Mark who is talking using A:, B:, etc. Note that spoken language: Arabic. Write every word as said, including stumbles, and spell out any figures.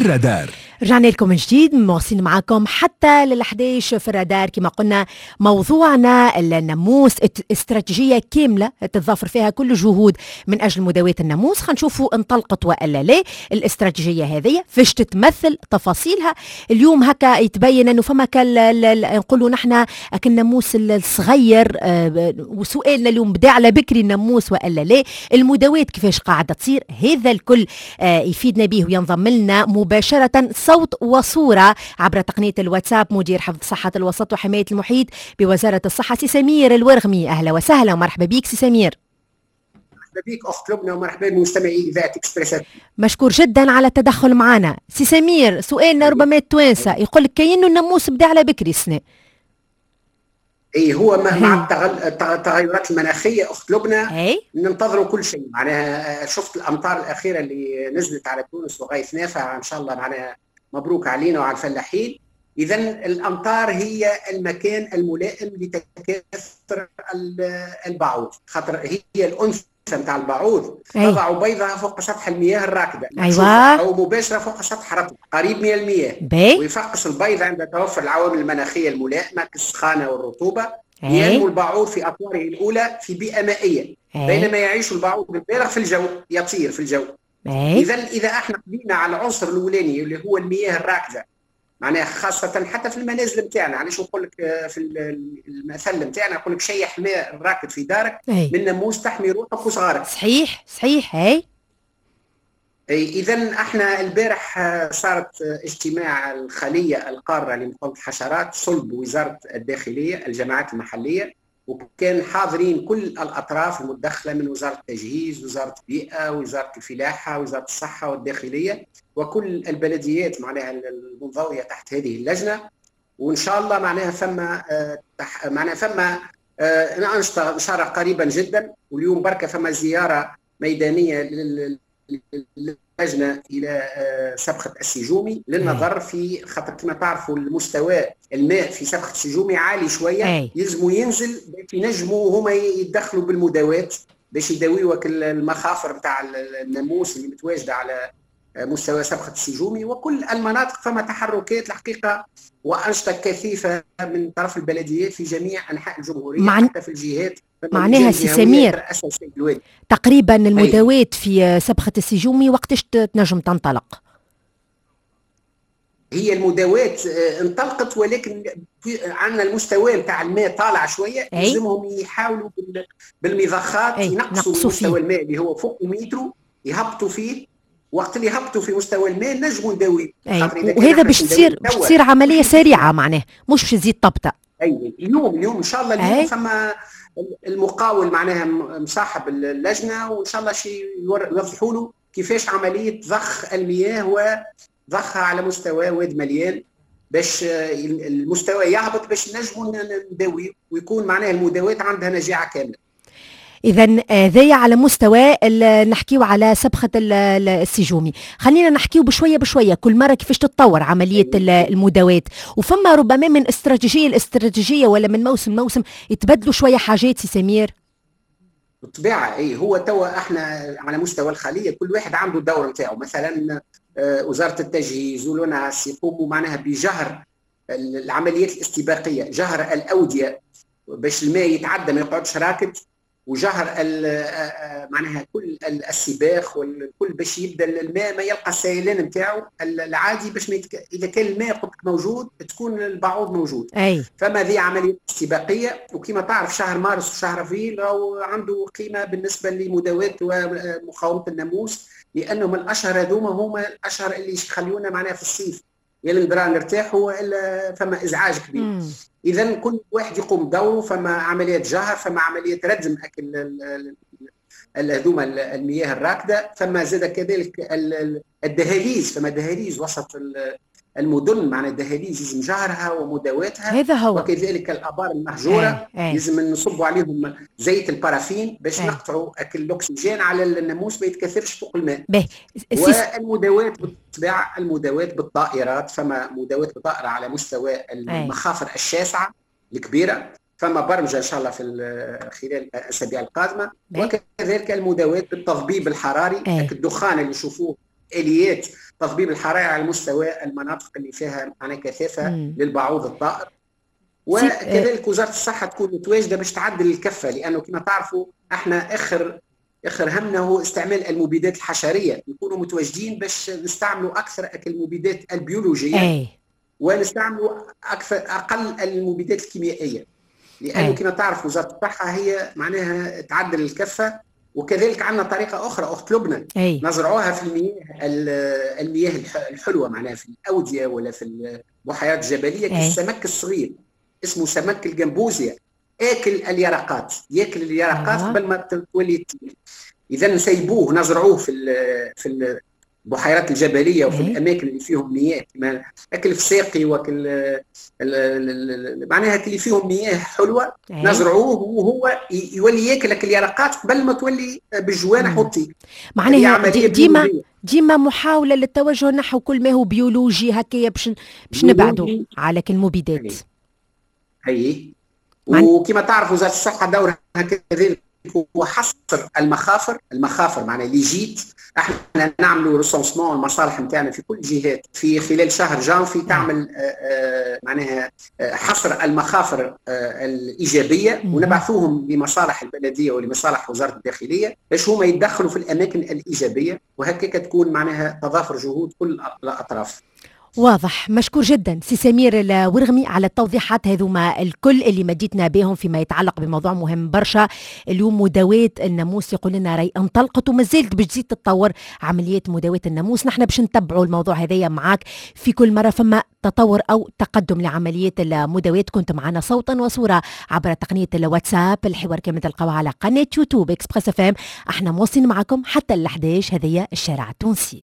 A: الرادار.
B: رجعنا لكم من جديد، مواصلين معكم حتى للحديش في الرادار. كما قلنا موضوعنا الناموس، استراتيجية كاملة تتضافر فيها كل جهود من أجل مداواة الناموس. خلينا نشوفوا انطلقت وإلا لا الاستراتيجية هذه، فاش تتمثل تفاصيلها. اليوم هكا يتبين أنه فما نقولوا نحن الناموس الصغير، وسؤالنا اليوم بدا على بكري الناموس وإلا لا، المداواة كيفاش قاعدة تصير. هذا الكل يفيدنا به وينضم لنا مباشرة صوت وصورة عبر تقنية الواتساب مدير حفظ صحة الوسط وحماية المحيط بوزارة الصحة، سي سمير الورغمي. أهلا وسهلا ومرحبا بك سي سمير.
C: مرحبا بك أخت لبنى ومرحبا بمستمعي إذاعة إكسبريس.
B: مشكور جدا على التدخل معنا. سي سمير، سؤالنا ربما التوانسة يقول لك كأنه الناموس بدا على بكري السنة.
C: اي هو مع التغيرات المناخيه اخت لبنى ننتظروا كل شيء. معناها شفت الامطار الاخيره اللي نزلت على تونس وغايث نافع ان شاء الله، معناها مبروك علينا وعلى الفلاحين. اذا الامطار هي المكان الملائم لتكاثر البعوض، خاطر هي الانثى نتاع البعوض تضع بيضها فوق سطح المياه الراكده،
B: أيوة.
C: او مباشره فوق سطح رطب قريب من المياه، ويفقس البيض عند توفر العوامل المناخيه الملائمه كالسخانه والرطوبه. ينمو البعوض في اطواره الاولى في بيئه مائيه، بينما يعيش البعوض بالبالغ في الجو، يطير في الجو. اذا اذا احنا قضينا على العنصر الاولاني اللي هو المياه الراكده، معناها خاصة حتى في المنازل نتاعنا، علاش نقول لك في المثل نتاعنا نقول لك شيح ماء راكد في دارك من ناموس تحمي روحك وصغارك.
B: صحيح صحيح. هاي
C: إذا احنا البارح صارت اجتماع الخلية القارة لمقاومة الحشرات صلب وزارة الداخلية الجماعات المحلية، وكان حاضرين كل الأطراف المدخلة من وزارة التجهيز، وزارة البيئة، وزارة الفلاحة، وزارة الصحة والداخلية، وكل البلديات معناها المنضوية تحت هذه اللجنة. وإن شاء الله معناها ثم معناها ثم أنشطة إن شاء الله قريبا جدا. واليوم بركة ثم زيارة ميدانية للجنة إلى سبخة السجومي للنظر في، خاطر كما تعرفوا المستوى الماء في سبخة السجومي عالي شوية، يلزموا ينزل باش ينجموا هما يدخلوا بالمداوات باش يداويوا المخافر نتاع الناموس اللي متواجدة على مستوى سبخة السجومي. وكل المناطق فما تحركات الحقيقة وأنشطة كثيفة من طرف البلديات في جميع أنحاء الجمهورية، مع... حتى في الجهات.
B: معناها سي سمير تقريبا المداوات في سبخة السجومي وقتاش تنجم تنطلق؟
C: هي المداوات انطلقت، ولكن عندنا المستوى نتاع الماء طالع شويه، لازمهم يحاولوا بالمضخات ينقصوا مستوى الماء اللي هو فوق المتر، يهبطوا فيه. وقت اللي يهبطوا في مستوى الماء نجموا نداوي.
B: وهذا باش تصير باش تصير عمليه سريعه، معناه مش باش تزيد طبطه.
C: اي اليوم اليوم ان شاء الله اليوم ثم المقاول معناها مصاحب اللجنه، وان شاء الله شيء يوضحوا له كيفاش عمليه ضخ المياه وضخها على مستوى واد مليان باش المستوى يهبط باش نجموا نداوي ويكون معناها المداوات عندها نجاعه كامله.
B: إذا ذي على مستوى نحكيو على سبخة السجومي. خلينا نحكيو بشوية بشوية كل مرة كيفاش تتطور عملية المداوات، وفما ربما من استراتيجية لاستراتيجية ولا من موسم موسم يتبدلوا شوية حاجات سي سمير.
C: بالطبيعة اي هو توا احنا على مستوى الخلية كل واحد عنده الدور نتاعو. مثلا وزارة التجهيز والوناس يقوموا معناها بجهر العمليات الاستباقية، جهر الأودية باش الماء يتعدى ما يقعدش راكد، وجهر معناها كل السباخ والكل باش يبدا الماء ما يلقى السيلان نتاعو العادي، باش ما يتك... اذا كان الماء قلت موجود تكون البعوض موجود.
B: أي.
C: فما ذي عمليه استباقيه. وكما تعرف شهر مارس وشهر ابريل راهو عنده قيمه بالنسبه لمداواه ومقاومه الناموس، لانهم الاشهر هذوما هما الاشهر اللي يخليونا معناها في الصيف يا نقدروا نرتاحوا والا فما ازعاج كبير. مم. إذا كل واحد يقوم بدوره، فما عمليات جهر، فما عملية ردم أكل هذوما المياه الراكدة، فما زاد كذلك الدهاليز، فما دهاليز وسط المدن، معنى الدهاليز لازم جهرها ومداواتها.
B: هذا هو.
C: وكذلك الآبار المهجورة لازم نصبوا عليهم زيت البارافين باش أي. نقطعوا أكل الأكسجين على الناموس ما يتكثرش فوق الماء.
B: به.
C: والمداوات بالطبيعة المداوات بالطائرات، فما مداوات بالطائرة على مستوى المخافر أي. الشاسعة الكبيرة، فما برمجة إن شاء الله في خلال الأسابيع القادمة. وكذلك المداوات بالتضبيب الحراري، الدخان اللي نشوفوه اليات تطبيب الحرائق على مستوى المناطق اللي فيها معناها كثافه
B: مم.
C: للبعوض الطائر.
B: سي- آه،
C: وكذلك وزاره الصحه تكون متواجده باش تعدل الكفه، لانه كما تعرفوا احنا اخر اخر همنا هو استعمال المبيدات الحشريه، نكونوا متواجدين باش نستعملوا اكثر المبيدات البيولوجيه
B: اي
C: ونستعملوا اكثر اقل المبيدات الكيميائيه، لانه
B: اي
C: كما تعرف وزاره الصحه هي معناها تعدل الكفه. وكذلك عندنا طريقه اخرى اخت لبنى
B: اي
C: نزرعوها في المياه ال- المياه الح- الحلوه، معناها في الاوديه ولا في البحيرات الجبليه،
B: اي
C: كالسمك الصغير اسمه سمك الجمبوزيا، اكل اليرقات، ياكل اليرقات
B: ايوه
C: قبل ما تولي تطير. اذا نسيبوه نزرعوه في ال في البحيرات الجبليه وفي
B: اي
C: الاماكن اللي فيهم مياه، كما اكل فساقي وكل ال- ال- معناها اللي فيهم مياه حلوه،
B: اي
C: نزرعوه وهو ي- يولي ياكلك اليرقات قبل ما تولي بالجوانح
B: مم.
C: وتطير. هذه
B: معناها دي
C: عمليه
B: ديما
C: بيولوجيه.
B: ديما محاولة للتوجه نحو كل ما هو بيولوجي هكايا باش باش نبعدوا
C: بيولوجي
B: على المبيدات.
C: هي هي
B: مع
C: وكما تعرف وزاره الصحه دورها كذلك هو حصر المخافر، المخافر معناها اللي جيت احنا نعملوا ريسونسمون المصالح نتاعنا في كل الجهات في خلال شهر جانفي، تعمل آه، آه، معناها آه، حصر المخافر آه، الايجابيه
B: مهم.
C: ونبعثوهم لمصالح البلديه ولمصالح وزاره الداخليه باش هما يتدخلوا في الاماكن الايجابيه، وهكذا تكون معناها تضافر جهود كل الاطراف.
B: واضح. مشكور جدا سي سمير الورغمي على التوضيحات هذوما الكل اللي مديتنا بهم فيما يتعلق بموضوع مهم برشا اليوم، مداواة الناموس. يقول لنا راي انطلقت وما زالت باش تزيد تتطور عملية مداواة الناموس. نحن باش نتبعوا الموضوع هذايا معاك في كل مرة فما تطور أو تقدم لعملية المداواة. كنت معنا صوتا وصورة عبر تقنية الواتساب. الحوار كما تلقاوه على قناة يوتيوب اكسبريس اف ام. احنا موصلين معكم حتى ال إحدى عشر. هذايا الشارع التونسي.